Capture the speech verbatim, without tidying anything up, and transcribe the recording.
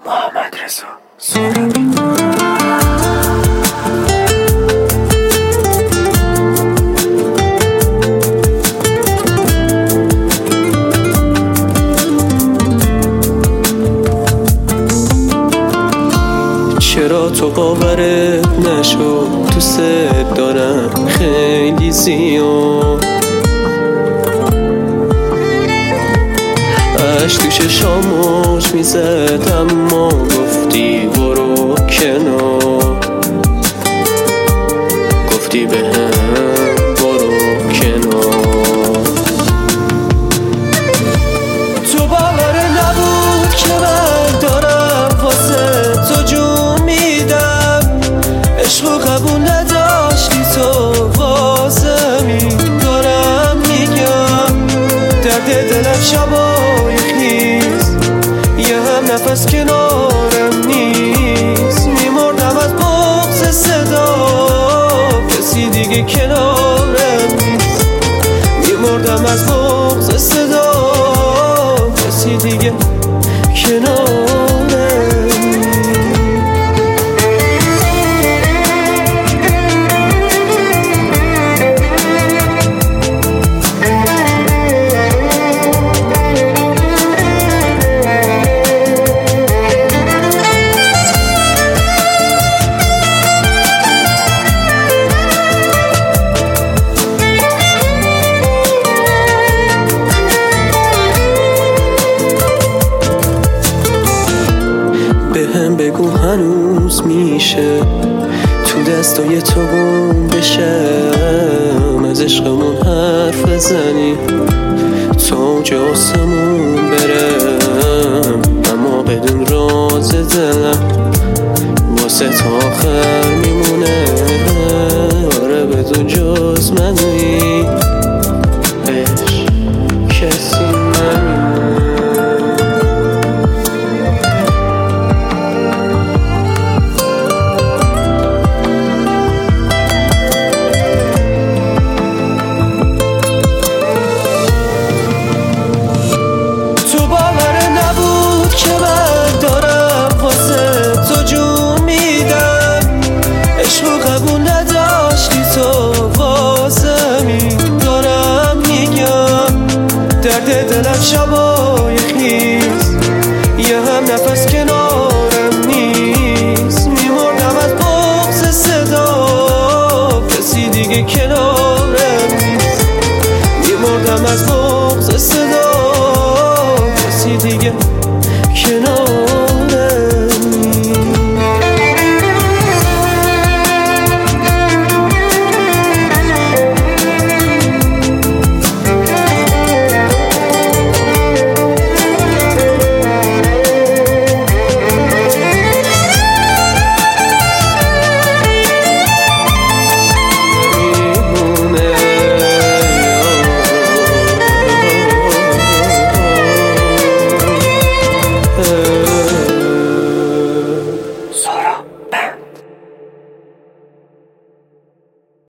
محمد رضا سهرابی. چرا تو باورت نشد دوست دارم خیلی زیاد، اش تو چشاموش میزد اما گفتی برو کنار، گفتی به هم برو کنار. تو باور نبود که من دارم واسه تو جون میدم، عشق و قبول نداشتی تو واسه می دارم میگم، درد دلم شبای خیز یه هم نفس کنارم نیست، میمردم از بغض صدا کسی دیگه کنارم نیست، میمردم از بغض صدا کسی دیگه کنارم. بهم بگو هنوز میشه تو دستای تو گم بشم، از عشقمون حرف بزنی تا اوج آسمون برم، اما بدون راز دلم واسه تا آخر میمونه، آره بدون جز منی عشق کسی نمیمونه. درد دلم شبای خیز یه هم نفس که